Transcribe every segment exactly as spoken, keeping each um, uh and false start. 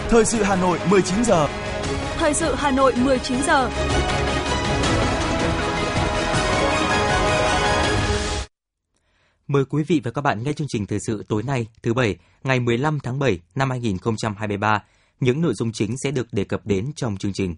Thời sự Hà Nội mười chín giờ. Thời sự Hà Nội mười chín giờ. Mời quý vị và các bạn nghe chương trình thời sự tối nay, thứ Bảy, ngày mười lăm tháng bảy năm hai nghìn không trăm hai mươi ba. Những nội dung chính sẽ được đề cập đến trong chương trình.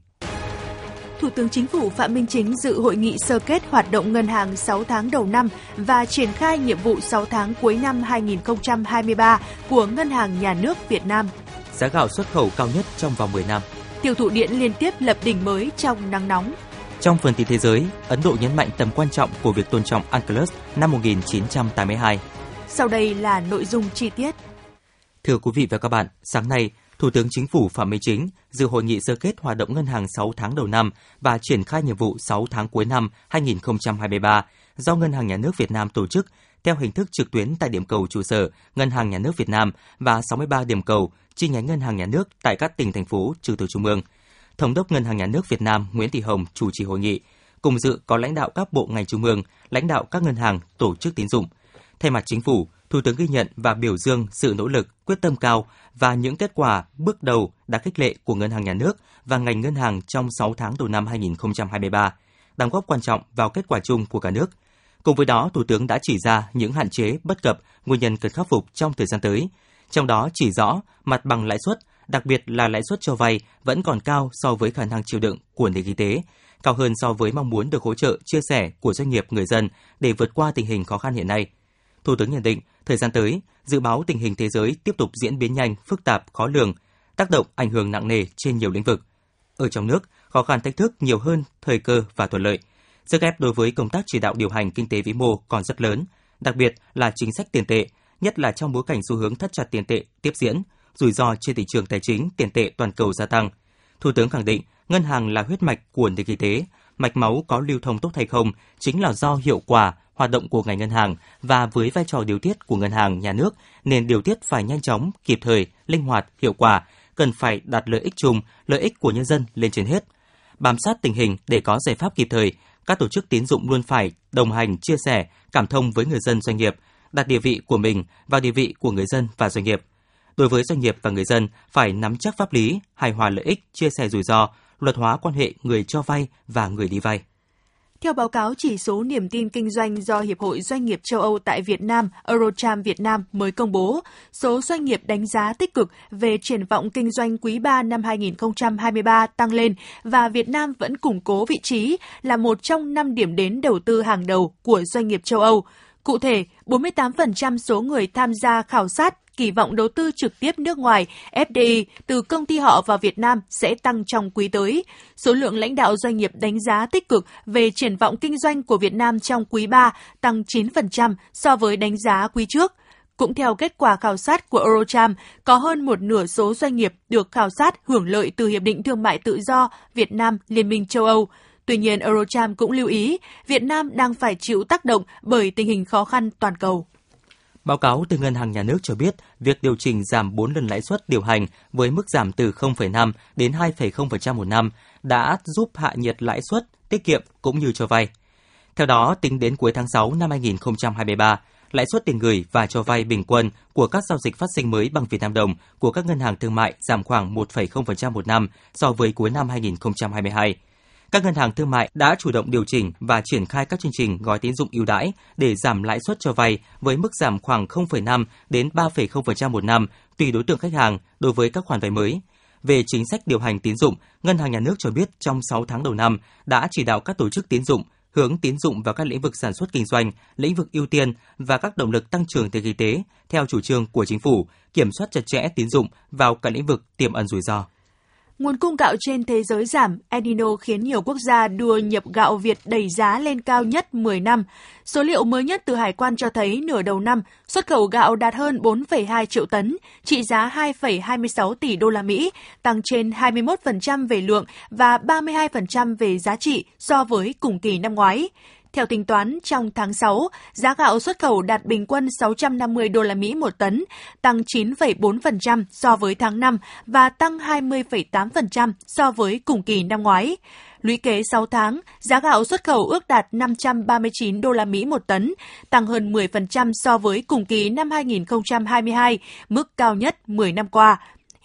Thủ tướng Chính phủ Phạm Minh Chính dự hội nghị sơ kết hoạt động ngân hàng sáu tháng đầu năm và triển khai nhiệm vụ sáu tháng cuối năm hai nghìn không trăm hai mươi ba của Ngân hàng Nhà nước Việt Nam. Giá gạo xuất khẩu cao nhất trong vòng mười năm. Tiêu thụ điện liên tiếp lập đỉnh mới trong nắng nóng. Trong phần tin thế giới, Ấn Độ nhấn mạnh tầm quan trọng của việc tôn trọng UNCLOS năm một nghìn chín trăm tám mươi hai. Sau đây là nội dung chi tiết. Thưa quý vị và các bạn, sáng nay, Thủ tướng Chính phủ Phạm Minh Chính dự hội nghị sơ kết hoạt động ngân hàng sáu tháng đầu năm và triển khai nhiệm vụ sáu tháng cuối năm hai nghìn không trăm hai mươi ba do Ngân hàng Nhà nước Việt Nam tổ chức theo hình thức trực tuyến tại điểm cầu trụ sở Ngân hàng Nhà nước Việt Nam và sáu mươi ba điểm cầu chi nhánh Ngân hàng Nhà nước tại các tỉnh, thành phố trực thuộc Trung ương. Thống đốc Ngân hàng Nhà nước Việt Nam Nguyễn Thị Hồng chủ trì hội nghị. Cùng dự có lãnh đạo các bộ ngành trung ương, lãnh đạo các ngân hàng, tổ chức tín dụng. Thay mặt Chính phủ, Thủ tướng ghi nhận và biểu dương sự nỗ lực, quyết tâm cao và những kết quả bước đầu đáng khích lệ của Ngân hàng Nhà nước và ngành ngân hàng trong sáu tháng đầu năm hai nghìn không trăm hai mươi ba, đóng góp quan trọng vào kết quả chung của cả nước. Cùng với đó, Thủ tướng đã chỉ ra những hạn chế, bất cập, nguyên nhân cần khắc phục trong thời gian tới. Trong đó chỉ rõ mặt bằng lãi suất, đặc biệt là lãi suất cho vay vẫn còn cao so với khả năng chịu đựng của nền kinh tế, cao hơn so với mong muốn được hỗ trợ, chia sẻ của doanh nghiệp, người dân để vượt qua tình hình khó khăn hiện nay. Thủ tướng nhận định, thời gian tới, dự báo tình hình thế giới tiếp tục diễn biến nhanh, phức tạp, khó lường, tác động ảnh hưởng nặng nề trên nhiều lĩnh vực. Ở trong nước, khó khăn thách thức nhiều hơn thời cơ và thuận lợi. Sức ép đối với công tác chỉ đạo điều hành kinh tế vĩ mô còn rất lớn, đặc biệt là chính sách tiền tệ, nhất là trong bối cảnh xu hướng thắt chặt tiền tệ tiếp diễn, rủi ro trên thị trường tài chính tiền tệ toàn cầu gia tăng. Thủ tướng khẳng định, ngân hàng là huyết mạch của nền kinh tế, mạch máu có lưu thông tốt hay không chính là do hiệu quả hoạt động của ngành ngân hàng, và với vai trò điều tiết của Ngân hàng Nhà nước nên điều tiết phải nhanh chóng, kịp thời, linh hoạt, hiệu quả, cần phải đặt lợi ích chung, lợi ích của nhân dân lên trên hết. Bám sát tình hình để có giải pháp kịp thời, các tổ chức tín dụng luôn phải đồng hành, chia sẻ, cảm thông với người dân, doanh nghiệp, đặt địa vị của mình vào địa vị của người dân và doanh nghiệp. Đối với doanh nghiệp và người dân phải nắm chắc pháp lý, hài hòa lợi ích, chia sẻ rủi ro, luật hóa quan hệ người cho vay và người đi vay. Theo báo cáo chỉ số niềm tin kinh doanh do Hiệp hội Doanh nghiệp châu Âu tại Việt Nam, Eurocharm Việt Nam mới công bố, số doanh nghiệp đánh giá tích cực về triển vọng kinh doanh quý ba năm hai nghìn không trăm hai mươi ba tăng lên và Việt Nam vẫn củng cố vị trí là một trong năm điểm đến đầu tư hàng đầu của doanh nghiệp châu Âu. Cụ thể, bốn mươi tám phần trăm số người tham gia khảo sát kỳ vọng đầu tư trực tiếp nước ngoài F D I từ công ty họ vào Việt Nam sẽ tăng trong quý tới. Số lượng lãnh đạo doanh nghiệp đánh giá tích cực về triển vọng kinh doanh của Việt Nam trong quý ba tăng chín phần trăm so với đánh giá quý trước. Cũng theo kết quả khảo sát của Eurocharm, có hơn một nửa số doanh nghiệp được khảo sát hưởng lợi từ Hiệp định Thương mại Tự do Việt Nam Liên minh châu Âu. Tuy nhiên, Eurocharm cũng lưu ý, Việt Nam đang phải chịu tác động bởi tình hình khó khăn toàn cầu. Báo cáo từ Ngân hàng Nhà nước cho biết, việc điều chỉnh giảm bốn lần lãi suất điều hành với mức giảm từ không phẩy năm đến hai phẩy không phần trăm một năm đã giúp hạ nhiệt lãi suất, tiết kiệm cũng như cho vay. Theo đó, tính đến cuối tháng sáu năm hai nghìn không trăm hai mươi ba, lãi suất tiền gửi và cho vay bình quân của các giao dịch phát sinh mới bằng Việt Nam đồng của các ngân hàng thương mại giảm khoảng một phẩy không phần trăm một năm so với cuối năm hai nghìn không trăm hai mươi hai. Các ngân hàng thương mại đã chủ động điều chỉnh và triển khai các chương trình gói tín dụng ưu đãi để giảm lãi suất cho vay với mức giảm khoảng không phẩy năm đến ba phẩy không phần trăm một năm tùy đối tượng khách hàng đối với các khoản vay mới. Về chính sách điều hành tín dụng, Ngân hàng Nhà nước cho biết trong sáu tháng đầu năm đã chỉ đạo các tổ chức tín dụng hướng tín dụng vào các lĩnh vực sản xuất kinh doanh, lĩnh vực ưu tiên và các động lực tăng trưởng nền kinh tế theo chủ trương của Chính phủ, kiểm soát chặt chẽ tín dụng vào các lĩnh vực tiềm ẩn rủi ro. Nguồn cung gạo trên thế giới giảm, El Nino khiến nhiều quốc gia đua nhập gạo Việt đẩy giá lên cao nhất mười năm. Số liệu mới nhất từ Hải quan cho thấy nửa đầu năm, xuất khẩu gạo đạt hơn bốn phẩy hai triệu tấn, trị giá hai phẩy hai mươi sáu tỷ đô la Mỹ, tăng trên hai mươi mốt phần trăm về lượng và ba mươi hai phần trăm về giá trị so với cùng kỳ năm ngoái. Theo tính toán, trong tháng sáu, giá gạo xuất khẩu đạt bình quân sáu trăm năm mươi đô la Mỹ một tấn, tăng chín phẩy bốn phần trăm so với tháng năm và tăng hai mươi phẩy tám phần trăm so với cùng kỳ năm ngoái. Lũy kế sáu tháng, giá gạo xuất khẩu ước đạt năm trăm ba mươi chín đô la Mỹ một tấn, tăng hơn mười phần trăm so với cùng kỳ năm hai nghìn không trăm hai mươi hai, mức cao nhất mười năm qua.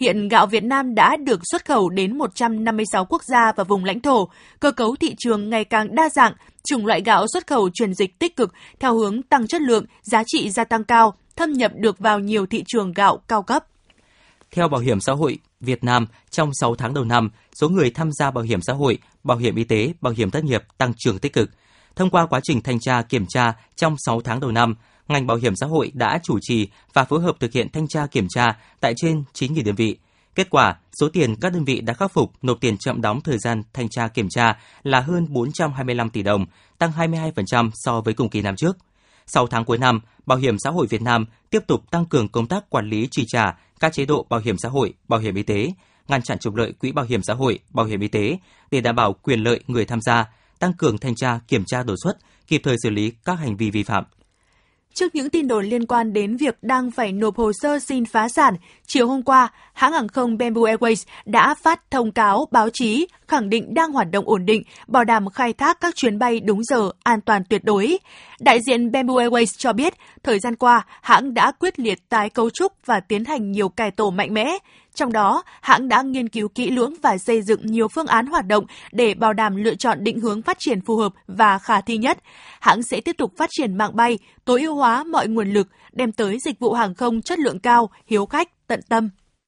Hiện gạo Việt Nam đã được xuất khẩu đến một trăm năm mươi sáu quốc gia và vùng lãnh thổ. Cơ cấu thị trường ngày càng đa dạng, chủng loại gạo xuất khẩu chuyển dịch tích cực theo hướng tăng chất lượng, giá trị gia tăng cao, thâm nhập được vào nhiều thị trường gạo cao cấp. Theo Bảo hiểm xã hội Việt Nam, trong sáu tháng đầu năm, số người tham gia bảo hiểm xã hội, bảo hiểm y tế, bảo hiểm thất nghiệp tăng trưởng tích cực. Thông qua quá trình thanh tra kiểm tra trong sáu tháng đầu năm, ngành bảo hiểm xã hội đã chủ trì và phối hợp thực hiện thanh tra kiểm tra tại trên chín nghìn đơn vị. Kết quả, số tiền các đơn vị đã khắc phục nộp tiền chậm đóng thời gian thanh tra kiểm tra là hơn bốn trăm hai mươi lăm tỷ đồng, tăng hai mươi hai phần trăm so với cùng kỳ năm trước. Sau tháng cuối năm, Bảo hiểm xã hội Việt Nam tiếp tục tăng cường công tác quản lý chi trả các chế độ bảo hiểm xã hội, bảo hiểm y tế, ngăn chặn trục lợi quỹ bảo hiểm xã hội, bảo hiểm y tế để đảm bảo quyền lợi người tham gia, tăng cường thanh tra, kiểm tra đột xuất, kịp thời xử lý các hành vi vi phạm. Trước những tin đồn liên quan đến việc đang phải nộp hồ sơ xin phá sản, chiều hôm qua, hãng hàng không Bamboo Airways đã phát thông cáo báo chí khẳng định đang hoạt động ổn định, bảo đảm khai thác các chuyến bay đúng giờ, an toàn tuyệt đối. Đại diện Bamboo Airways cho biết, thời gian qua, hãng đã quyết liệt tái cấu trúc và tiến hành nhiều cải tổ mạnh mẽ. Trong đó, hãng đã nghiên cứu kỹ lưỡng và xây dựng nhiều phương án hoạt động để bảo đảm lựa chọn định hướng phát triển phù hợp và khả thi nhất. Hãng sẽ tiếp tục phát triển mạng bay, tối ưu hóa mọi nguồn lực, đem tới dịch vụ hàng không chất lượng cao, hiếu khách, tận tâm.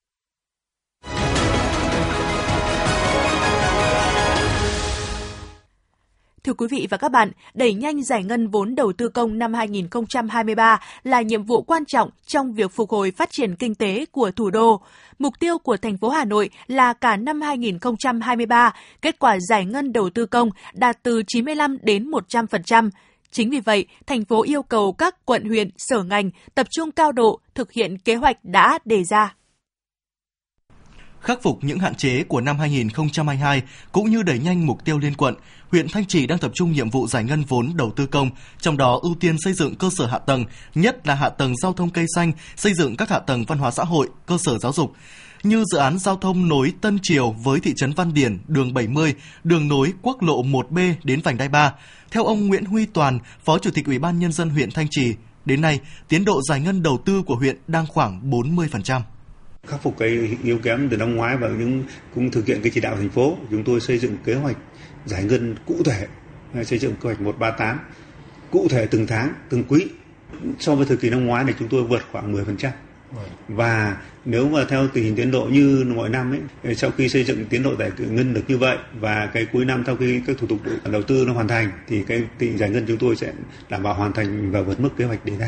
Thưa quý vị và các bạn, đẩy nhanh giải ngân vốn đầu tư công năm hai nghìn không trăm hai mươi ba là nhiệm vụ quan trọng trong việc phục hồi phát triển kinh tế của thủ đô. Mục tiêu của thành phố Hà Nội là cả năm hai nghìn không trăm hai mươi ba, kết quả giải ngân đầu tư công đạt từ chín mươi lăm đến một trăm phần trăm. Chính vì vậy, thành phố yêu cầu các quận huyện, sở ngành tập trung cao độ thực hiện kế hoạch đã đề ra. Khắc phục những hạn chế của năm hai nghìn không trăm hai mươi hai cũng như đẩy nhanh mục tiêu liên quận, huyện Thanh Trì đang tập trung nhiệm vụ giải ngân vốn đầu tư công, trong đó ưu tiên xây dựng cơ sở hạ tầng, nhất là hạ tầng giao thông cây xanh, xây dựng các hạ tầng văn hóa xã hội, cơ sở giáo dục, như dự án giao thông nối Tân Triều với thị trấn Văn Điển, đường bảy mươi, đường nối quốc lộ một B đến vành đai ba. Theo ông Nguyễn Huy Toàn, Phó Chủ tịch Ủy ban Nhân dân huyện Thanh Trì, đến nay, tiến độ giải ngân đầu tư của huyện đang khoảng bốn mươi phần trăm. Khắc phục cái yếu kém từ năm ngoái và những cũng thực hiện cái chỉ đạo thành phố, chúng tôi xây dựng kế hoạch giải ngân cụ thể, xây dựng kế hoạch một ba tám cụ thể từng tháng, từng quý. So với thời kỳ năm ngoái này chúng tôi vượt khoảng mười phần trăm. Và nếu mà theo tình hình tiến độ như mọi năm ấy, sau khi xây dựng tiến độ giải ngân được như vậy và cái cuối năm sau khi các thủ tục đầu tư nó hoàn thành thì cái tình giải ngân chúng tôi sẽ đảm bảo hoàn thành và vượt mức kế hoạch đề ra.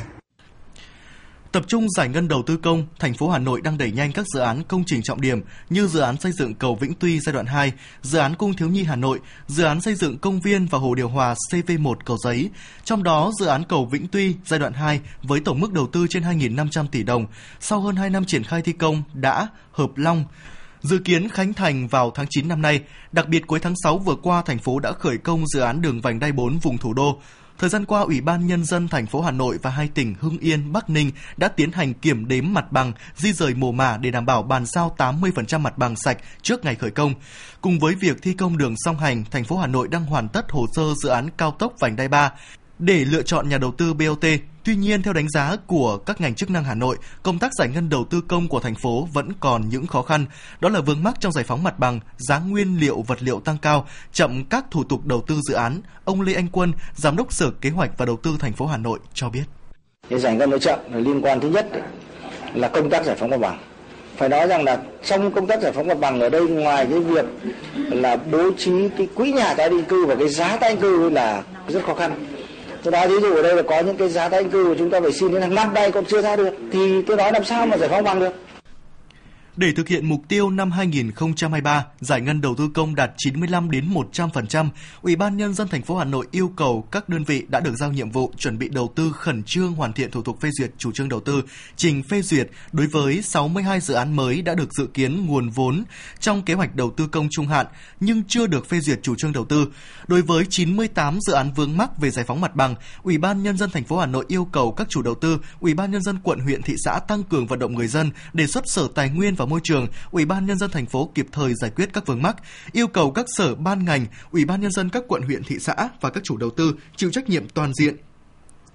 Tập trung giải ngân đầu tư công, thành phố Hà Nội đang đẩy nhanh các dự án công trình trọng điểm như dự án xây dựng cầu Vĩnh Tuy giai đoạn hai, dự án Cung Thiếu Nhi Hà Nội, dự án xây dựng công viên và hồ điều hòa C V một Cầu Giấy. Trong đó, dự án cầu Vĩnh Tuy giai đoạn hai với tổng mức đầu tư trên hai nghìn năm trăm tỷ đồng, sau hơn hai năm triển khai thi công đã hợp long. Dự kiến khánh thành vào tháng chín năm nay. Đặc biệt cuối tháng sáu vừa qua, thành phố đã khởi công dự án đường vành đai bốn vùng thủ đô. Thời gian qua, Ủy ban Nhân dân thành phố Hà Nội và hai tỉnh Hưng Yên, Bắc Ninh đã tiến hành kiểm đếm mặt bằng, di rời mồ mả để đảm bảo bàn giao tám mươi phần trăm mặt bằng sạch trước ngày khởi công. Cùng với việc thi công đường song hành, thành phố Hà Nội đang hoàn tất hồ sơ dự án cao tốc vành đai ba để lựa chọn nhà đầu tư B O T. Tuy nhiên, theo đánh giá của các ngành chức năng Hà Nội, công tác giải ngân đầu tư công của thành phố vẫn còn những khó khăn. Đó là vướng mắc trong giải phóng mặt bằng, giá nguyên liệu vật liệu tăng cao, chậm các thủ tục đầu tư dự án. Ông Lê Anh Quân, Giám đốc Sở Kế hoạch và Đầu tư thành phố Hà Nội cho biết. Giải ngân nó chậm là liên quan thứ nhất là công tác giải phóng mặt bằng. Phải nói rằng là trong công tác giải phóng mặt bằng ở đây, ngoài cái việc là bố trí cái quỹ nhà tái định cư và cái giá tái định cư là rất khó khăn. Tôi nói ví dụ ở đây là có những cái giá tái định cư của chúng ta phải xin đến hàng năm đây còn chưa ra được, thì tôi nói làm sao mà giải phóng bằng được. Để thực hiện mục tiêu năm hai nghìn không trăm hai mươi ba, giải ngân đầu tư công đạt chín mươi lăm đến một trăm phần trăm, Ủy ban Nhân dân thành phố Hà Nội yêu cầu các đơn vị đã được giao nhiệm vụ chuẩn bị đầu tư khẩn trương hoàn thiện thủ tục phê duyệt chủ trương đầu tư, trình phê duyệt đối với sáu mươi hai dự án mới đã được dự kiến nguồn vốn trong kế hoạch đầu tư công trung hạn nhưng chưa được phê duyệt chủ trương đầu tư. Đối với chín mươi tám dự án vướng mắc về giải phóng mặt bằng, Ủy ban Nhân dân thành phố Hà Nội yêu cầu các chủ đầu tư, Ủy ban Nhân dân quận, huyện, thị xã tăng cường vận động người dân, đề xuất Sở Tài nguyên và Môi trường, Ủy ban Nhân dân thành phố kịp thời giải quyết các vướng mắc, yêu cầu các sở ban ngành, Ủy ban Nhân dân các quận, huyện, thị xã và các chủ đầu tư chịu trách nhiệm toàn diện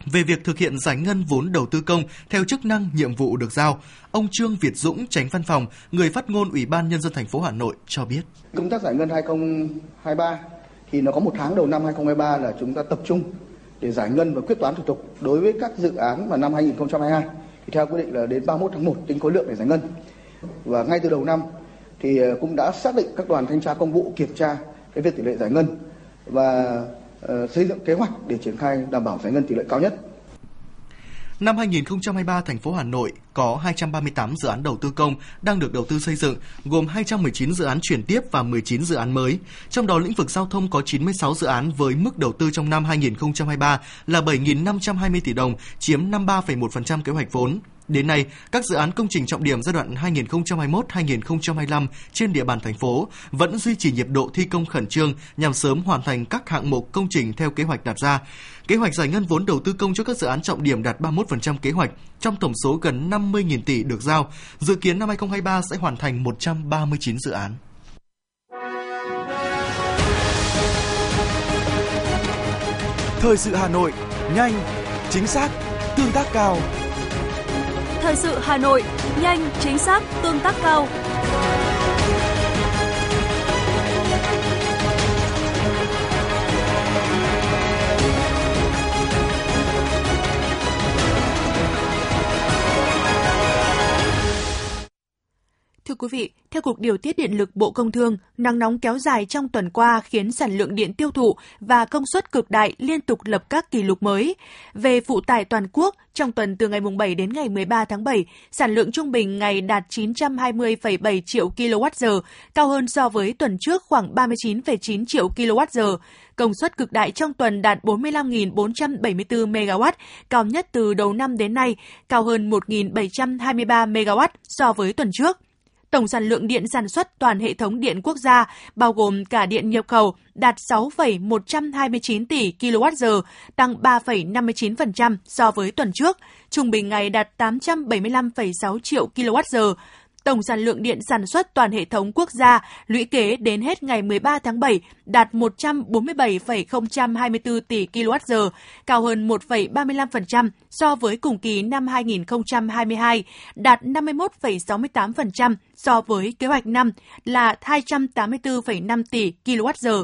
về việc thực hiện giải ngân vốn đầu tư công theo chức năng nhiệm vụ được giao. Ông Trương Việt Dũng, Chánh Văn phòng, người phát ngôn Ủy ban Nhân dân thành phố Hà Nội cho biết. Công tác giải ngân hai không hai ba thì nó có một tháng đầu năm hai không hai ba là chúng ta tập trung để giải ngân và quyết toán thủ tục đối với các dự án vào năm hai không hai hai. Thì theo quy định là đến ba mươi mốt tháng một tính khối lượng để giải ngân. Và ngay từ đầu năm thì cũng đã xác định các đoàn thanh tra công vụ kiểm tra cái việc tỷ lệ giải ngân và uh, xây dựng kế hoạch để triển khai đảm bảo giải ngân tỷ lệ cao nhất. Năm hai không hai ba, thành phố Hà Nội có hai trăm ba mươi tám dự án đầu tư công đang được đầu tư xây dựng, gồm hai trăm mười chín dự án chuyển tiếp và mười chín dự án mới. Trong đó, lĩnh vực giao thông có chín mươi sáu dự án với mức đầu tư trong năm hai không hai ba là bảy nghìn năm trăm hai mươi tỷ đồng, chiếm năm mươi ba phẩy một phần trăm kế hoạch vốn. Đến nay, các dự án công trình trọng điểm giai đoạn hai nghìn không trăm hai mươi mốt đến hai nghìn không trăm hai mươi lăm trên địa bàn thành phố vẫn duy trì nhịp độ thi công khẩn trương nhằm sớm hoàn thành các hạng mục công trình theo kế hoạch đặt ra. Kế hoạch giải ngân vốn đầu tư công cho các dự án trọng điểm đạt ba mươi mốt phần trăm kế hoạch trong tổng số gần năm mươi nghìn tỷ được giao. Dự kiến năm hai không hai ba sẽ hoàn thành một trăm ba mươi chín dự án. Thời sự Hà Nội, nhanh, chính xác, tương tác cao. Thời sự Hà Nội, nhanh, chính xác, tương tác cao. Thưa quý vị, theo Cục Điều tiết Điện lực Bộ Công Thương, nắng nóng kéo dài trong tuần qua khiến sản lượng điện tiêu thụ và công suất cực đại liên tục lập các kỷ lục mới. Về phụ tải toàn quốc, trong tuần từ ngày bảy đến ngày mười ba tháng bảy, sản lượng trung bình ngày đạt chín trăm hai mươi phẩy bảy triệu ki lô oát giờ, cao hơn so với tuần trước khoảng ba mươi chín phẩy chín triệu ki lô oát giờ. Công suất cực đại trong tuần đạt bốn mươi lăm nghìn bốn trăm bảy mươi tư mê ga oát, cao nhất từ đầu năm đến nay, cao hơn một nghìn bảy trăm hai mươi ba mê ga oát so với tuần trước. Tổng sản lượng điện sản xuất toàn hệ thống điện quốc gia, bao gồm cả điện nhập khẩu, đạt sáu phẩy một trăm hai mươi chín tỷ ki lô oát giờ, tăng ba phẩy năm mươi chín phần trăm so với tuần trước, trung bình ngày đạt tám trăm bảy mươi lăm phẩy sáu triệu ki lô oát giờ. Tổng sản lượng điện sản xuất toàn hệ thống quốc gia lũy kế đến hết ngày mười ba tháng bảy đạt một trăm bốn mươi bảy phẩy không hai tư tỷ ki lô oát giờ, cao hơn một phẩy ba mươi lăm phần trăm so với cùng kỳ năm hai nghìn không trăm hai mươi hai, đạt năm mươi mốt phẩy sáu mươi tám phần trăm so với kế hoạch năm là hai trăm tám mươi tư phẩy năm tỷ ki lô oát giờ.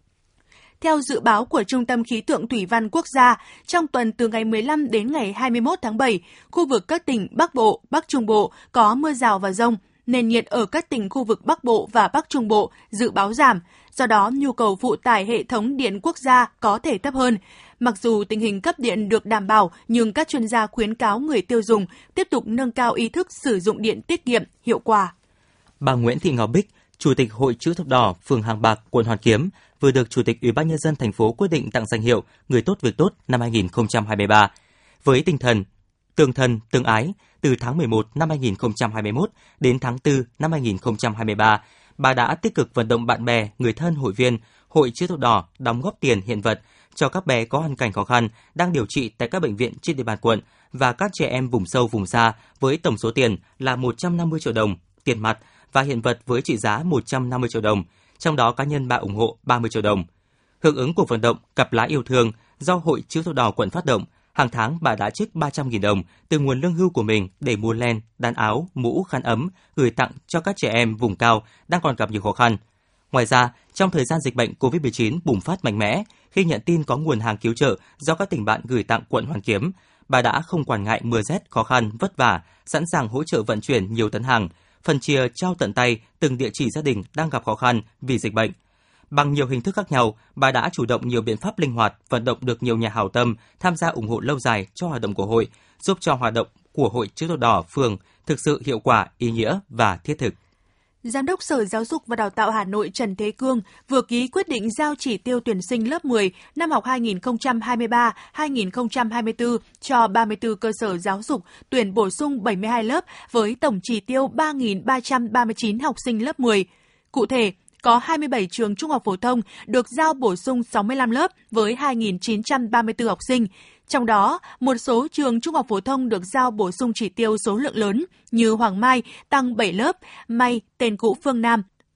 Theo dự báo của Trung tâm Khí tượng Thủy văn Quốc gia, trong tuần từ ngày mười lăm đến ngày hai mươi mốt tháng bảy, khu vực các tỉnh Bắc Bộ, Bắc Trung Bộ có mưa rào và dông. Nền nhiệt ở các tỉnh khu vực Bắc Bộ và Bắc Trung Bộ dự báo giảm, do đó nhu cầu phụ tải hệ thống điện quốc gia có thể thấp hơn. Mặc dù tình hình cấp điện được đảm bảo, nhưng các chuyên gia khuyến cáo người tiêu dùng tiếp tục nâng cao ý thức sử dụng điện tiết kiệm, hiệu quả. Bà Nguyễn Thị Ngọc Bích, Chủ tịch Hội Chữ thập đỏ, phường Hàng Bạc, quận Hoàn Kiếm, vừa được Chủ tịch Ủy ban Nhân dân thành phố quyết định tặng danh hiệu Người tốt việc tốt năm hai nghìn không trăm hai mươi ba. Với tinh thần tương thân, tương ái, từ tháng mười một năm hai nghìn không trăm hai mươi mốt đến tháng tư năm hai nghìn không trăm hai mươi ba, bà đã tích cực vận động bạn bè, người thân, hội viên Hội Chữ thập đỏ đóng góp tiền hiện vật cho các bé có hoàn cảnh khó khăn đang điều trị tại các bệnh viện trên địa bàn quận và các trẻ em vùng sâu vùng xa với tổng số tiền là một trăm năm mươi triệu đồng tiền mặt và hiện vật với trị giá một trăm năm mươi triệu đồng, trong đó cá nhân bà ủng hộ ba mươi triệu đồng. Hưởng ứng cuộc vận động Cặp lá yêu thương do Hội Chữ thập đỏ quận phát động, hàng tháng bà đã trích ba trăm nghìn đồng từ nguồn lương hưu của mình để mua len, đan áo, mũ, khăn ấm gửi tặng cho các trẻ em vùng cao đang còn gặp nhiều khó khăn. Ngoài ra, trong thời gian dịch bệnh covid mười chín bùng phát mạnh mẽ, khi nhận tin có nguồn hàng cứu trợ do các tỉnh bạn gửi tặng quận Hoàn Kiếm, bà đã không quản ngại mưa rét, khó khăn, vất vả, sẵn sàng hỗ trợ vận chuyển nhiều tấn hàng, phân chia trao tận tay từng địa chỉ gia đình đang gặp khó khăn vì dịch bệnh. Bằng nhiều hình thức khác nhau, bà đã chủ động nhiều biện pháp linh hoạt, vận động được nhiều nhà hảo tâm tham gia ủng hộ lâu dài cho hoạt động của hội, giúp cho hoạt động của Hội Chữ thập đỏ phường thực sự hiệu quả, ý nghĩa và thiết thực. Giám đốc Sở Giáo dục và Đào tạo Hà Nội Trần Thế Cương vừa ký quyết định giao chỉ tiêu tuyển sinh lớp mười năm học hai nghìn không trăm hai mươi ba hai nghìn không trăm hai mươi tư cho ba mươi tư cơ sở giáo dục tuyển bổ sung bảy mươi hai lớp với tổng chỉ tiêu ba nghìn ba trăm ba mươi chín học sinh lớp mười. Cụ thể, có hai mươi bảy trường trung học phổ thông được giao bổ sung sáu mươi lăm lớp với hai nghìn chín trăm ba mươi tư học sinh. Trong đó, một số trường trung học phổ thông được giao bổ sung chỉ tiêu số lượng lớn như Hoàng Mai tăng bảy lớp, May, tên cũ Phương Nam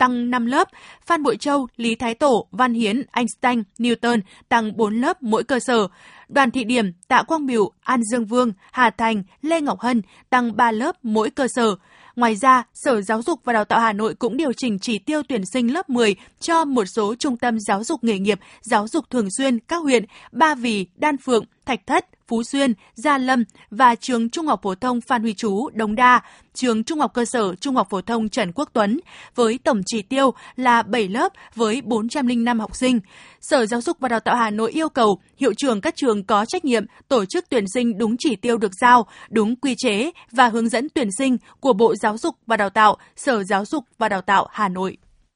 tăng năm lớp, Phan Bội Châu, Lý Thái Tổ, Văn Hiến, Einstein, Newton tăng bốn lớp mỗi cơ sở. Đoàn Thị Điểm, Tạ Quang Biểu, An Dương Vương, Hà Thành, Lê Ngọc Hân tăng ba lớp mỗi cơ sở. Ngoài ra, Sở Giáo dục và Đào tạo Hà Nội cũng điều chỉnh chỉ tiêu tuyển sinh lớp mười cho một số trung tâm giáo dục nghề nghiệp, giáo dục thường xuyên các huyện Ba Vì, Đan Phượng, Thạch Thất, Phú Xuyên, Gia Lâm và trường Trung học phổ thông Phan Huy Chú, Đống Đa, trường Trung học cơ sở Trung học phổ thông Trần Quốc Tuấn với tổng chỉ tiêu là bảy lớp với bốn trăm lẻ năm học sinh. Sở Giáo dục và Đào tạo Hà Nội yêu cầu hiệu trưởng các trường có trách nhiệm tổ chức tuyển sinh đúng chỉ tiêu được giao, đúng quy chế và hướng dẫn tuyển sinh của Bộ Giáo dục và Đào tạo, Sở Giáo dục và Đào tạo Hà Nội.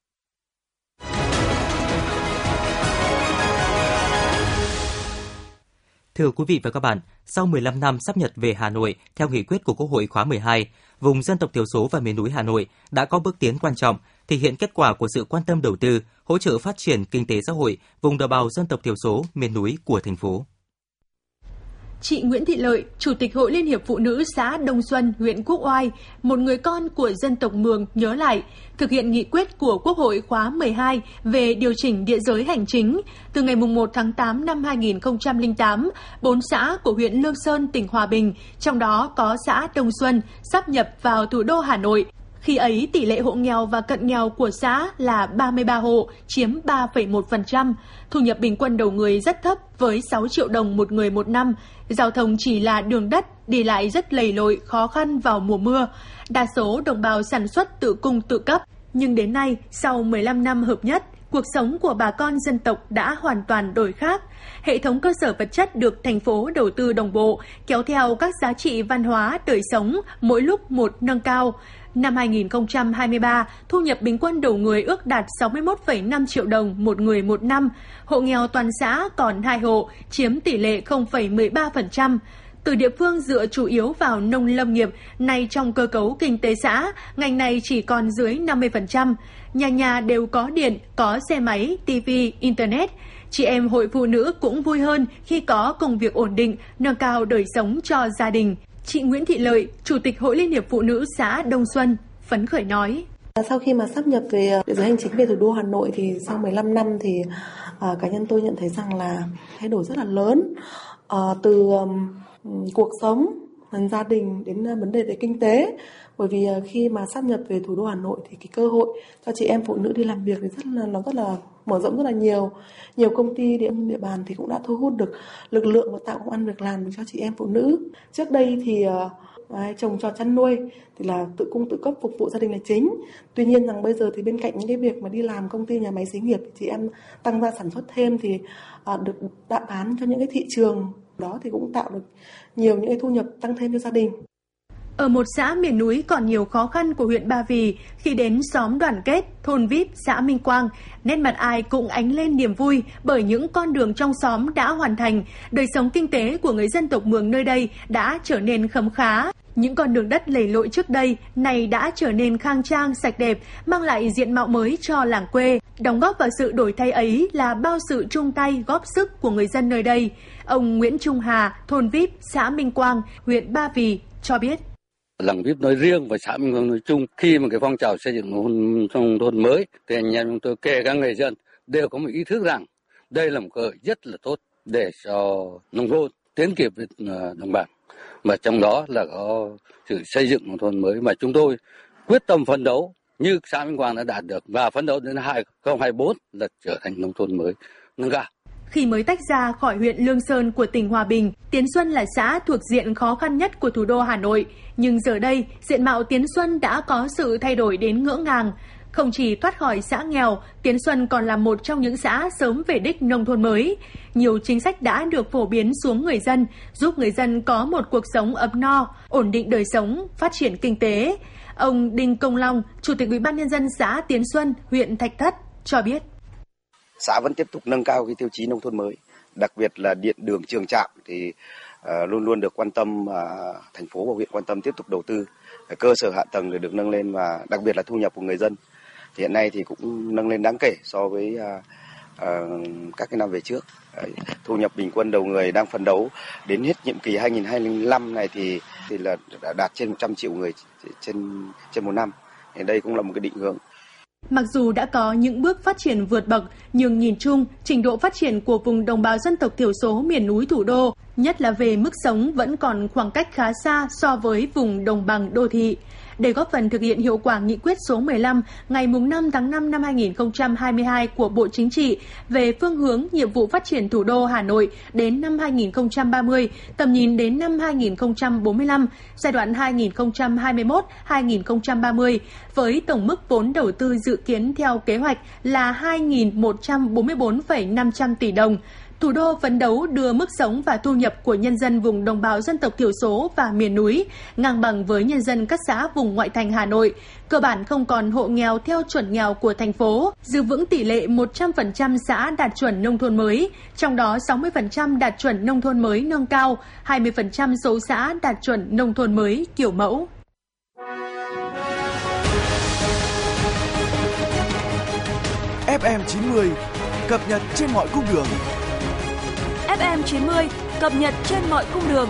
Thưa quý vị và các bạn, sau mười lăm năm sáp nhập về Hà Nội theo nghị quyết của Quốc hội khóa mười hai, vùng dân tộc thiểu số và miền núi Hà Nội đã có bước tiến quan trọng, thể hiện kết quả của sự quan tâm đầu tư, hỗ trợ phát triển kinh tế xã hội vùng đồng bào dân tộc thiểu số miền núi của thành phố. Chị Nguyễn Thị Lợi, Chủ tịch Hội Liên hiệp Phụ nữ xã Đông Xuân, huyện Quốc Oai, một người con của dân tộc Mường nhớ lại, thực hiện nghị quyết của Quốc hội khóa mười hai về điều chỉnh địa giới hành chính. Từ ngày mùng một tháng tám năm hai nghìn không trăm lẻ tám, bốn xã của huyện Lương Sơn, tỉnh Hòa Bình, trong đó có xã Đông Xuân, sáp nhập vào thủ đô Hà Nội. Khi ấy, tỷ lệ hộ nghèo và cận nghèo của xã là ba mươi ba hộ, chiếm ba phẩy một phần trăm. Thu nhập bình quân đầu người rất thấp với sáu triệu đồng một người một năm. Giao thông chỉ là đường đất, đi lại rất lầy lội, khó khăn vào mùa mưa. Đa số đồng bào sản xuất tự cung tự cấp. Nhưng đến nay, sau mười lăm năm hợp nhất, cuộc sống của bà con dân tộc đã hoàn toàn đổi khác. Hệ thống cơ sở vật chất được thành phố đầu tư đồng bộ, kéo theo các giá trị văn hóa, đời sống mỗi lúc một nâng cao. Năm hai nghìn không trăm hai mươi ba, thu nhập bình quân đầu người ước đạt sáu mươi mốt phẩy năm triệu đồng một người một năm. Hộ nghèo toàn xã còn hai hộ, chiếm tỷ lệ không phẩy mười ba phần trăm. Từ địa phương dựa chủ yếu vào nông lâm nghiệp, nay trong cơ cấu kinh tế xã, ngành này chỉ còn dưới năm mươi phần trăm. Nhà nhà đều có điện, có xe máy, tivi, internet. Chị em hội phụ nữ cũng vui hơn khi có công việc ổn định, nâng cao đời sống cho gia đình. Chị Nguyễn Thị Lợi, Chủ tịch Hội Liên hiệp Phụ nữ xã Đông Xuân, phấn khởi nói. Sau khi mà sáp nhập về địa giới hành chính về thủ đô Hà Nội thì sau mười lăm năm thì à, cá nhân tôi nhận thấy rằng là thay đổi rất là lớn. À, từ um, cuộc sống, gia đình đến vấn đề về kinh tế. Bởi vì khi mà sáp nhập về thủ đô Hà Nội thì cái cơ hội cho chị em phụ nữ đi làm việc thì rất là nó rất là mở rộng rất là nhiều. Nhiều công ty địa, địa bàn thì cũng đã thu hút được lực lượng và tạo công ăn việc làm cho chị em phụ nữ. Trước đây thì uh, trồng trọt chăn nuôi thì là tự cung tự cấp phục vụ gia đình là chính. Tuy nhiên rằng bây giờ thì bên cạnh những cái việc mà đi làm công ty nhà máy xí nghiệp, chị em tăng ra sản xuất thêm thì uh, được đã bán cho những cái thị trường đó thì cũng tạo được nhiều những cái thu nhập tăng thêm cho gia đình. Ở một xã miền núi còn nhiều khó khăn của huyện Ba Vì, khi đến xóm Đoàn Kết, thôn Vip, xã Minh Quang, nét mặt ai cũng ánh lên niềm vui bởi những con đường trong xóm đã hoàn thành, đời sống kinh tế của người dân tộc Mường nơi đây đã trở nên khấm khá. Những con đường đất lầy lội trước đây này đã trở nên khang trang, sạch đẹp, mang lại diện mạo mới cho làng quê. Đóng góp vào sự đổi thay ấy là bao sự chung tay góp sức của người dân nơi đây. Ông Nguyễn Trung Hà, thôn Vip, xã Minh Quang, huyện Ba Vì cho biết. Làng Vip nói riêng và xã Minh Quang nói chung, khi mà cái phong trào xây dựng nông thôn, thôn mới thì anh em chúng tôi kể các người dân đều có một ý thức rằng đây là một cơ hội rất là tốt để cho nông thôn tiến kịp với đồng bằng, mà trong đó là có sự xây dựng nông thôn mới mà chúng tôi quyết tâm phấn đấu như xã Minh Quang đã đạt được và phấn đấu đến hai không hai tư là trở thành nông thôn mới nâng cao. Khi mới tách ra khỏi huyện Lương Sơn của tỉnh Hòa Bình, Tiến Xuân là xã thuộc diện khó khăn nhất của thủ đô Hà Nội. Nhưng giờ đây, diện mạo Tiến Xuân đã có sự thay đổi đến ngỡ ngàng. Không chỉ thoát khỏi xã nghèo, Tiến Xuân còn là một trong những xã sớm về đích nông thôn mới. Nhiều chính sách đã được phổ biến xuống người dân, giúp người dân có một cuộc sống ấm no, ổn định đời sống, phát triển kinh tế. Ông Đinh Công Long, Chủ tịch Ủy ban nhân dân xã Tiến Xuân, huyện Thạch Thất cho biết. Xã vẫn tiếp tục nâng cao cái tiêu chí nông thôn mới, đặc biệt là điện đường trường trạm thì uh, luôn luôn được quan tâm, uh, thành phố và huyện quan tâm tiếp tục đầu tư, cơ sở hạ tầng để được nâng lên và đặc biệt là thu nhập của người dân thì hiện nay thì cũng nâng lên đáng kể so với uh, uh, các cái năm về trước. Uh, thu nhập bình quân đầu người đang phấn đấu đến hết nhiệm kỳ hai nghìn không trăm hai mươi lăm này thì thì là đã đạt trên một trăm triệu người trên trên một năm. Thì đây cũng là một cái định hướng. Mặc dù đã có những bước phát triển vượt bậc, nhưng nhìn chung, trình độ phát triển của vùng đồng bào dân tộc thiểu số miền núi thủ đô, nhất là về mức sống vẫn còn khoảng cách khá xa so với vùng đồng bằng đô thị. Để góp phần thực hiện hiệu quả nghị quyết số mười lăm ngày năm tháng năm năm hai nghìn không trăm hai mươi hai của Bộ Chính trị về phương hướng nhiệm vụ phát triển thủ đô Hà Nội đến năm hai nghìn không trăm ba mươi, tầm nhìn đến năm hai nghìn không trăm bốn mươi lăm, giai đoạn hai nghìn không trăm hai mươi mốt đến hai nghìn không trăm ba mươi, với tổng mức vốn đầu tư dự kiến theo kế hoạch là hai nghìn một trăm bốn mươi tư phẩy năm trăm tỷ đồng. Thủ đô phấn đấu đưa mức sống và thu nhập của nhân dân vùng đồng bào dân tộc thiểu số và miền núi ngang bằng với nhân dân các xã vùng ngoại thành Hà Nội, cơ bản không còn hộ nghèo theo chuẩn nghèo của thành phố, giữ vững tỷ lệ một trăm phần trăm xã đạt chuẩn nông thôn mới, trong đó sáu mươi phần trăm đạt chuẩn nông thôn mới nâng cao, hai mươi phần trăm số xã đạt chuẩn nông thôn mới kiểu mẫu. ép em chín mươi cập nhật trên mọi cung đường. ép em chín mươi cập nhật trên mọi cung đường.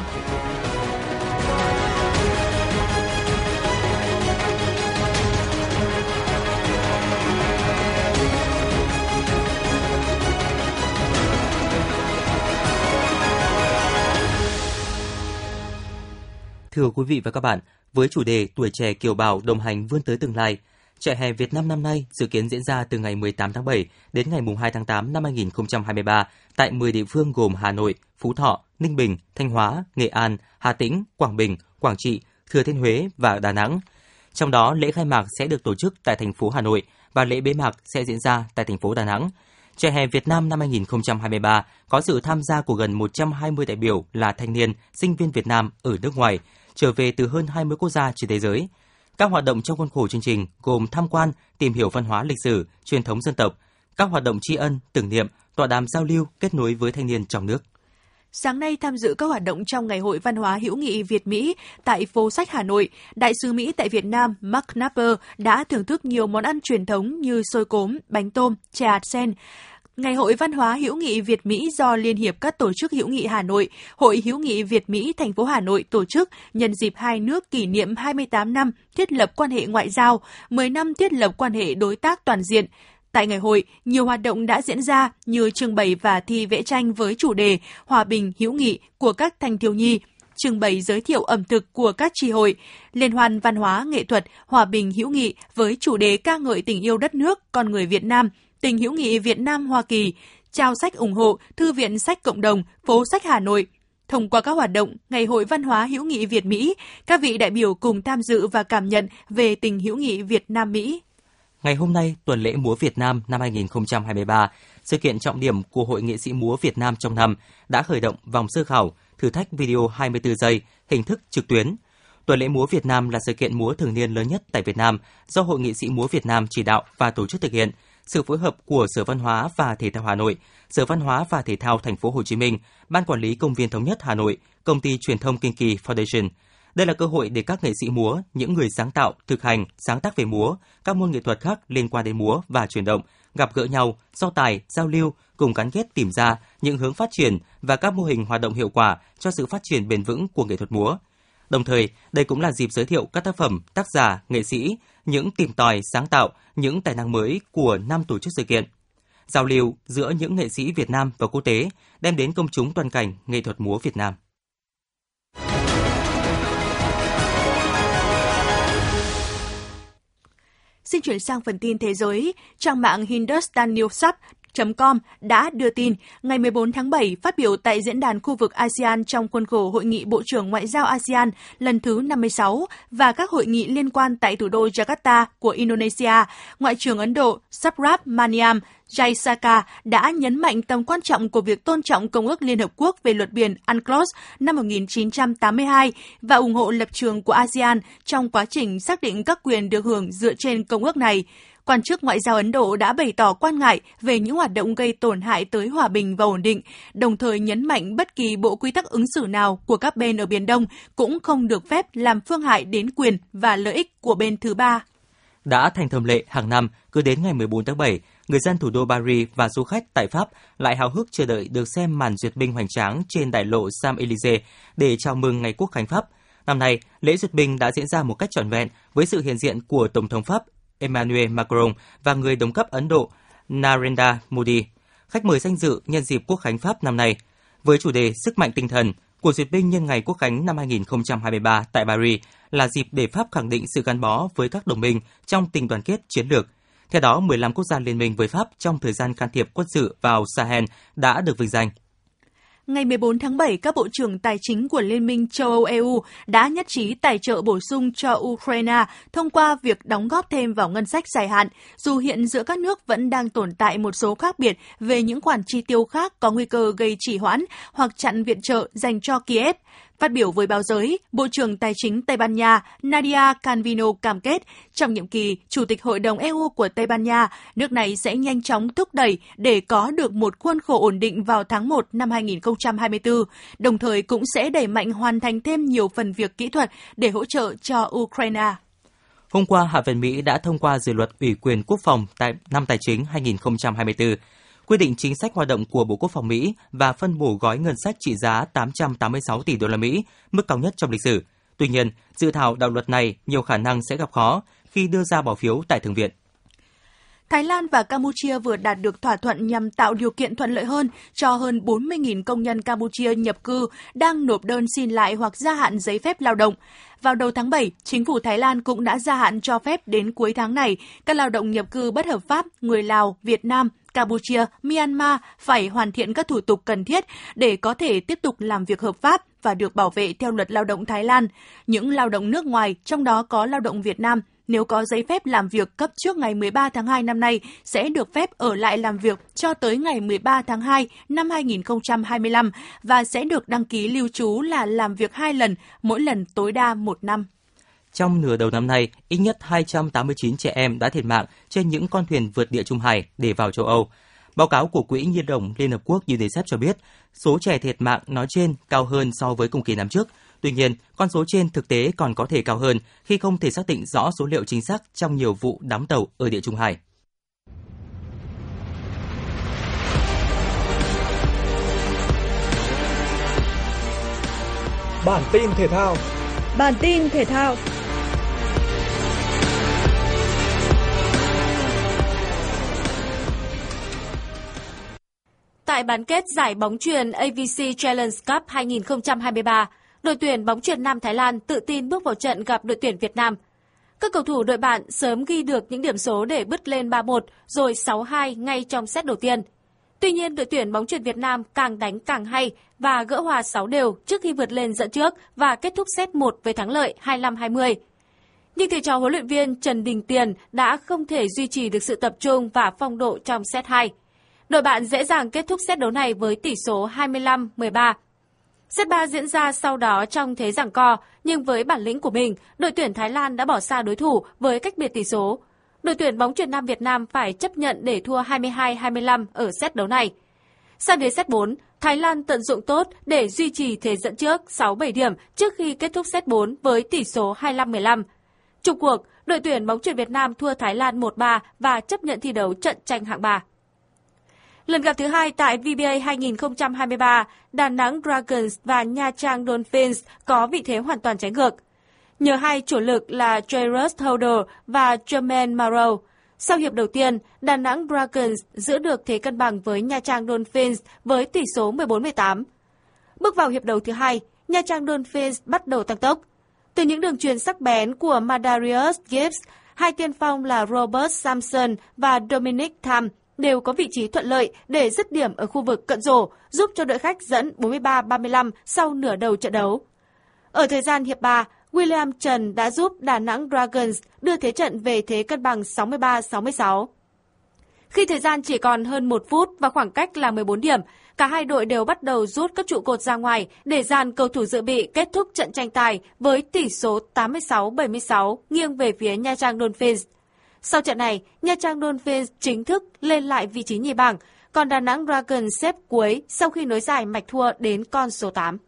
Thưa quý vị và các bạn, với chủ đề Tuổi trẻ kiều bào đồng hành vươn tới tương lai, Trại hè Việt Nam năm nay dự kiến diễn ra từ ngày mười tám tháng bảy đến ngày hai tháng tám năm hai nghìn không trăm hai mươi ba tại mười địa phương gồm Hà Nội, Phú Thọ, Ninh Bình, Thanh Hóa, Nghệ An, Hà Tĩnh, Quảng Bình, Quảng Trị, Thừa Thiên Huế và Đà Nẵng. Trong đó, lễ khai mạc sẽ được tổ chức tại thành phố Hà Nội và lễ bế mạc sẽ diễn ra tại thành phố Đà Nẵng. Trại hè Việt Nam năm hai nghìn không trăm hai mươi ba có sự tham gia của gần một trăm hai mươi đại biểu là thanh niên, sinh viên Việt Nam ở nước ngoài, trở về từ hơn hai mươi quốc gia trên thế giới. Các hoạt động trong khuôn khổ chương trình gồm tham quan, tìm hiểu văn hóa lịch sử, truyền thống dân tộc, các hoạt động tri ân, tưởng niệm, tọa đàm giao lưu, kết nối với thanh niên trong nước. Sáng nay tham dự các hoạt động trong Ngày hội Văn hóa hữu nghị Việt-Mỹ tại phố sách Hà Nội, Đại sứ Mỹ tại Việt Nam Mark Knapper đã thưởng thức nhiều món ăn truyền thống như xôi cốm, bánh tôm, chè hạt sen. Ngày hội Văn hóa hữu nghị Việt-Mỹ do Liên hiệp các tổ chức hữu nghị Hà Nội, Hội hữu nghị Việt-Mỹ thành phố Hà Nội tổ chức nhân dịp hai nước kỷ niệm hai mươi tám năm thiết lập quan hệ ngoại giao, mười năm thiết lập quan hệ đối tác toàn diện. Tại ngày hội, nhiều hoạt động đã diễn ra như trưng bày và thi vẽ tranh với chủ đề Hòa bình hữu nghị của các thanh thiếu nhi, trưng bày giới thiệu ẩm thực của các chi hội, liên hoan văn hóa nghệ thuật Hòa bình hữu nghị với chủ đề ca ngợi tình yêu đất nước, con người Việt Nam, tình hữu nghị Việt Nam-Hoa Kỳ, trao sách ủng hộ Thư viện Sách Cộng đồng, phố sách Hà Nội. Thông qua các hoạt động Ngày hội Văn hóa hữu nghị Việt-Mỹ, các vị đại biểu cùng tham dự và cảm nhận về tình hữu nghị Việt Nam-Mỹ. Ngày hôm nay, tuần lễ múa Việt Nam năm hai nghìn không trăm hai mươi ba, sự kiện trọng điểm của Hội nghệ sĩ múa Việt Nam trong năm, đã khởi động vòng sơ khảo, thử thách video hai mươi tư giây, hình thức trực tuyến. Tuần lễ múa Việt Nam là sự kiện múa thường niên lớn nhất tại Việt Nam do Hội nghệ sĩ múa Việt Nam chỉ đạo và tổ chức thực hiện. Sự phối hợp của Sở Văn hóa và Thể thao Hà Nội, Sở Văn hóa và Thể thao Thành phố Hồ Chí Minh, Ban Quản lý Công viên Thống nhất Hà Nội, Công ty Truyền thông Kinh Kỳ Foundation. Đây là cơ hội để các nghệ sĩ múa, những người sáng tạo, thực hành, sáng tác về múa, các môn nghệ thuật khác liên quan đến múa và truyền động, gặp gỡ nhau, so tài, giao lưu, cùng gắn kết tìm ra những hướng phát triển và các mô hình hoạt động hiệu quả cho sự phát triển bền vững của nghệ thuật múa. Đồng thời, đây cũng là dịp giới thiệu các tác phẩm, tác giả, nghệ sĩ, những tìm tòi, sáng tạo, những tài năng mới của năm tổ chức sự kiện. Giao lưu giữa những nghệ sĩ Việt Nam và quốc tế đem đến công chúng toàn cảnh nghệ thuật múa Việt Nam. Xin chuyển sang phần tin thế giới. Trang mạng Hindustan News chấm com đã đưa tin ngày mười bốn tháng bảy phát biểu tại diễn đàn khu vực a sê an trong khuôn khổ Hội nghị Bộ trưởng Ngoại giao a sê an lần thứ năm mươi sáu và các hội nghị liên quan tại thủ đô Jakarta của Indonesia, Ngoại trưởng Ấn Độ Subrahmanyam Jaishankar đã nhấn mạnh tầm quan trọng của việc tôn trọng Công ước Liên Hợp Quốc về luật biển UNCLOS năm một nghìn chín trăm tám mươi hai và ủng hộ lập trường của a sê an trong quá trình xác định các quyền được hưởng dựa trên Công ước này. Quan chức Ngoại giao Ấn Độ đã bày tỏ quan ngại về những hoạt động gây tổn hại tới hòa bình và ổn định, đồng thời nhấn mạnh bất kỳ bộ quy tắc ứng xử nào của các bên ở Biển Đông cũng không được phép làm phương hại đến quyền và lợi ích của bên thứ ba. Đã thành thông lệ hàng năm, cứ đến ngày mười bốn tháng bảy, người dân thủ đô Paris và du khách tại Pháp lại háo hức chờ đợi được xem màn duyệt binh hoành tráng trên đại lộ Champs-Élysées để chào mừng ngày Quốc khánh Pháp. Năm nay, lễ duyệt binh đã diễn ra một cách trọn vẹn với sự hiện diện của Tổng thống Pháp Emmanuel Macron và người đồng cấp Ấn Độ Narendra Modi. Khách mời danh dự nhân dịp Quốc khánh Pháp năm nay với chủ đề Sức mạnh tinh thần, cuộc duyệt binh nhân ngày Quốc khánh năm hai không hai ba tại Paris là dịp để Pháp khẳng định sự gắn bó với các đồng minh trong tình đoàn kết chiến lược. Theo đó, mười lăm quốc gia liên minh với Pháp trong thời gian can thiệp quân sự vào Sahel đã được vinh danh. Ngày mười bốn tháng bảy, các bộ trưởng tài chính của Liên minh châu Âu E U đã nhất trí tài trợ bổ sung cho Ukraine thông qua việc đóng góp thêm vào ngân sách dài hạn, dù hiện giữa các nước vẫn đang tồn tại một số khác biệt về những khoản chi tiêu khác có nguy cơ gây trì hoãn hoặc chặn viện trợ dành cho Kiev. Phát biểu với báo giới, Bộ trưởng Tài chính Tây Ban Nha Nadia Calvino cam kết trong nhiệm kỳ Chủ tịch Hội đồng E U của Tây Ban Nha, nước này sẽ nhanh chóng thúc đẩy để có được một khuôn khổ ổn định vào tháng một năm hai không hai tư, đồng thời cũng sẽ đẩy mạnh hoàn thành thêm nhiều phần việc kỹ thuật để hỗ trợ cho Ukraine. Hôm qua, Hạ viện Mỹ đã thông qua dự luật ủy quyền quốc phòng tại năm tài chính hai không hai tư, quy định chính sách hoạt động của Bộ Quốc phòng Mỹ và phân bổ gói ngân sách trị giá tám trăm tám mươi sáu tỷ đô la Mỹ, mức cao nhất trong lịch sử. Tuy nhiên, dự thảo đạo luật này nhiều khả năng sẽ gặp khó khi đưa ra bỏ phiếu tại Thượng viện. Thái Lan và Campuchia vừa đạt được thỏa thuận nhằm tạo điều kiện thuận lợi hơn cho hơn bốn mươi nghìn công nhân Campuchia nhập cư đang nộp đơn xin lại hoặc gia hạn giấy phép lao động. Vào đầu tháng bảy, chính phủ Thái Lan cũng đã gia hạn cho phép đến cuối tháng này các lao động nhập cư bất hợp pháp người Lào, Việt Nam, Campuchia, Myanmar phải hoàn thiện các thủ tục cần thiết để có thể tiếp tục làm việc hợp pháp và được bảo vệ theo luật lao động Thái Lan. Những lao động nước ngoài, trong đó có lao động Việt Nam, nếu có giấy phép làm việc cấp trước ngày mười ba tháng hai năm nay sẽ được phép ở lại làm việc cho tới ngày mười ba tháng hai năm hai không hai lăm và sẽ được đăng ký lưu trú là làm việc hai lần, mỗi lần tối đa một năm. Trong nửa đầu năm nay, ít nhất hai trăm tám mươi chín trẻ em đã thiệt mạng trên những con thuyền vượt địa Trung Hải để vào châu Âu. Báo cáo của Quỹ Nhi đồng Liên Hợp Quốc UNICEF cho biết, số trẻ thiệt mạng nói trên cao hơn so với cùng kỳ năm trước. Tuy nhiên, con số trên thực tế còn có thể cao hơn khi không thể xác định rõ số liệu chính xác trong nhiều vụ đắm tàu ở địa Trung Hải. Bản tin thể thao. Bản tin thể thao. Tại bán kết giải bóng chuyền a vê xê Challenge Cup hai không hai ba, đội tuyển bóng chuyền nam Thái Lan tự tin bước vào trận gặp đội tuyển Việt Nam. Các cầu thủ đội bạn sớm ghi được những điểm số để bứt lên ba một rồi sáu hai ngay trong set đầu tiên. Tuy nhiên, đội tuyển bóng chuyền Việt Nam càng đánh càng hay và gỡ hòa sáu đều trước khi vượt lên dẫn trước và kết thúc set một với thắng lợi hai mươi lăm hai mươi. Nhưng thầy trò huấn luyện viên Trần Đình Tiền đã không thể duy trì được sự tập trung và phong độ trong set hai. Đội bạn dễ dàng kết thúc set đấu này với tỷ số hai mươi lăm mười ba. Set ba diễn ra sau đó trong thế giằng co, nhưng với bản lĩnh của mình, đội tuyển Thái Lan đã bỏ xa đối thủ với cách biệt tỷ số. Đội tuyển bóng chuyền nam Việt Nam phải chấp nhận để thua hai mươi hai hai mươi lăm ở set đấu này. Sang đến set bốn, Thái Lan tận dụng tốt để duy trì thế dẫn trước sáu bảy điểm trước khi kết thúc set bốn với tỷ số hai mươi lăm mười lăm. Chung cuộc, đội tuyển bóng chuyền Việt Nam thua Thái Lan một ba và chấp nhận thi đấu trận tranh hạng ba. Lần gặp thứ hai tại vê bê a hai không hai ba, Đà Nẵng Dragons và Nha Trang Dolphins có vị thế hoàn toàn trái ngược. Nhờ hai chủ lực là Jairus Holder và Jermaine Marrow. Sau hiệp đầu tiên, Đà Nẵng Dragons giữ được thế cân bằng với Nha Trang Dolphins với tỷ số mười bốn mười tám. Bước vào hiệp đầu thứ hai, Nha Trang Dolphins bắt đầu tăng tốc. Từ những đường chuyền sắc bén của Madarius Gibbs, hai tiên phong là Robert Sampson và Dominic Tham đều có vị trí thuận lợi để dứt điểm ở khu vực cận rổ, giúp cho đội khách dẫn bốn mươi ba ba mươi lăm sau nửa đầu trận đấu. Ở thời gian hiệp ba, William Trần đã giúp Đà Nẵng Dragons đưa thế trận về thế cân bằng sáu mươi ba sáu mươi sáu. Khi thời gian chỉ còn hơn một phút và khoảng cách là mười bốn điểm, cả hai đội đều bắt đầu rút các trụ cột ra ngoài để dàn cầu thủ dự bị kết thúc trận tranh tài với tỷ số tám mươi sáu bảy mươi sáu nghiêng về phía Nha Trang Dolphins. Sau trận này, Nha Trang Dolphins chính thức lên lại vị trí nhì bảng, còn Đà Nẵng Dragons xếp cuối sau khi nối dài mạch thua đến con số tám.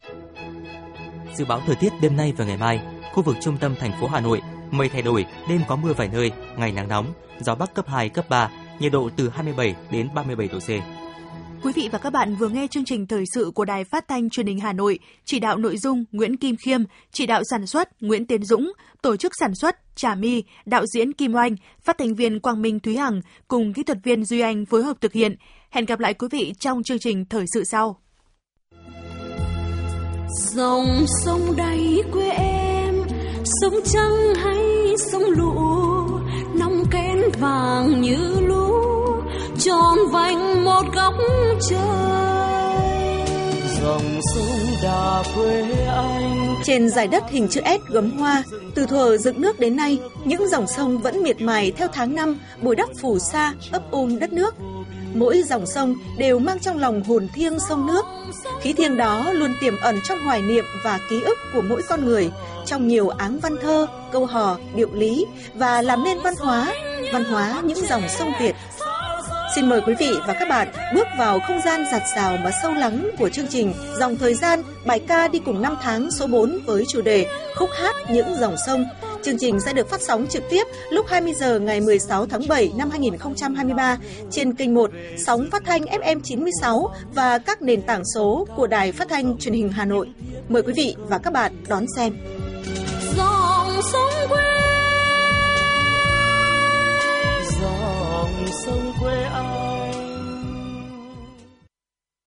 Dự báo thời tiết đêm nay và ngày mai, khu vực trung tâm thành phố Hà Nội, mây thay đổi, đêm có mưa vài nơi, ngày nắng nóng, gió bắc cấp hai, cấp ba, nhiệt độ từ hai mươi bảy đến ba mươi bảy độ C. Quý vị và các bạn vừa nghe chương trình thời sự của Đài Phát thanh Truyền hình Hà Nội, chỉ đạo nội dung Nguyễn Kim Khiêm, chỉ đạo sản xuất Nguyễn Tiến Dũng, tổ chức sản xuất Trà My, đạo diễn Kim Oanh, phát thanh viên Quang Minh Thúy Hằng cùng kỹ thuật viên Duy Anh phối hợp thực hiện. Hẹn gặp lại quý vị trong chương trình thời sự sau. Dòng sông đáy quê em, sông trắng hay sông lũ, nòng kén vàng như lũ, tròn vành một góc trời. Dòng sông Đà quê anh. Trên dải đất hình chữ S gấm hoa, từ thuở dựng nước đến nay, những dòng sông vẫn miệt mài theo tháng năm, bồi đắp phù sa, ấp ôm đất nước. Mỗi dòng sông đều mang trong lòng hồn thiêng sông nước. Khí thiêng đó luôn tiềm ẩn trong hoài niệm và ký ức của mỗi con người, trong nhiều áng văn thơ, câu hò, điệu lý và làm nên văn hóa, văn hóa những dòng sông Việt. Xin mời quý vị và các bạn bước vào không gian dạt dào mà sâu lắng của chương trình Dòng Thời Gian, bài ca đi cùng năm tháng số bốn với chủ đề Khúc hát những dòng sông. Chương trình sẽ được phát sóng trực tiếp lúc hai mươi giờ ngày mười sáu tháng bảy năm hai nghìn không trăm hai mươi ba trên kênh một, sóng phát thanh ép em chín mươi sáu và các nền tảng số của Đài Phát thanh Truyền hình Hà Nội. Mời quý vị và các bạn đón xem. Gió